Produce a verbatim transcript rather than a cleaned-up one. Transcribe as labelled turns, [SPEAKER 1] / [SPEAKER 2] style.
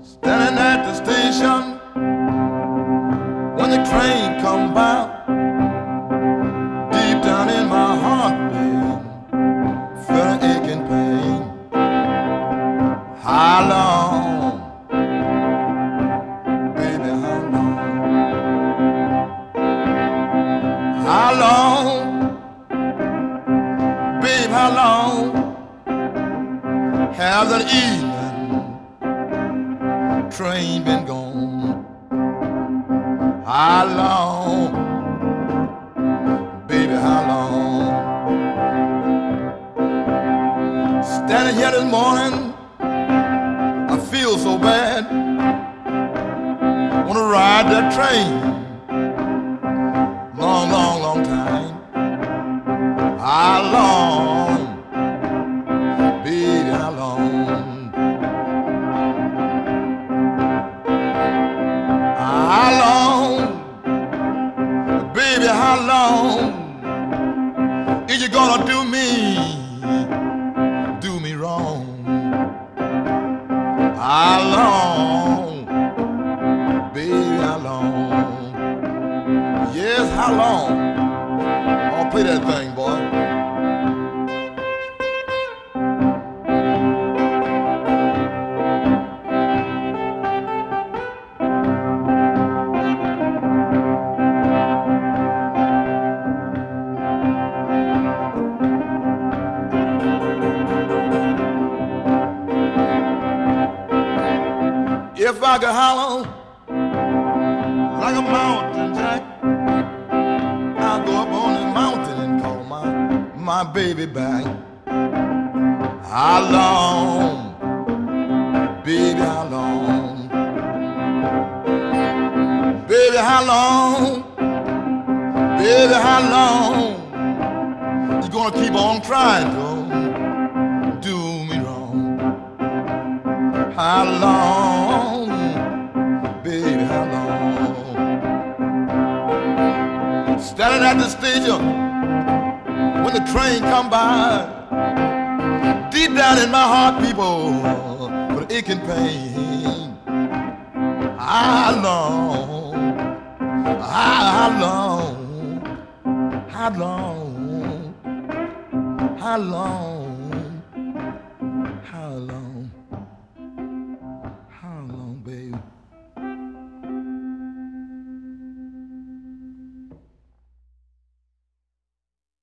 [SPEAKER 1] Standing at the station when the train come by, deep down in my heart, babe, felt an aching pain. How long, baby, how long? How long, babe, how long has that evening train been gone? How long, baby, how long? Standing here this morning, I feel so bad. Wanna ride that train, long, long, long time. How long, baby, how long? How long, baby, how long is you gonna do me, do me wrong? How long, baby, how long? Yes, how long? I'll play that thing, boy. If I could holler like a mountain jack, I'll go up on the mountain and call my, my baby back. How long, baby, how long? Baby, how long? Baby, how long? You gonna keep on trying to do me wrong? How long, baby, how long? Standing at the station when the train come by, deep down in my heart, people, with aching pain. How long, how long, how long, how long, how long?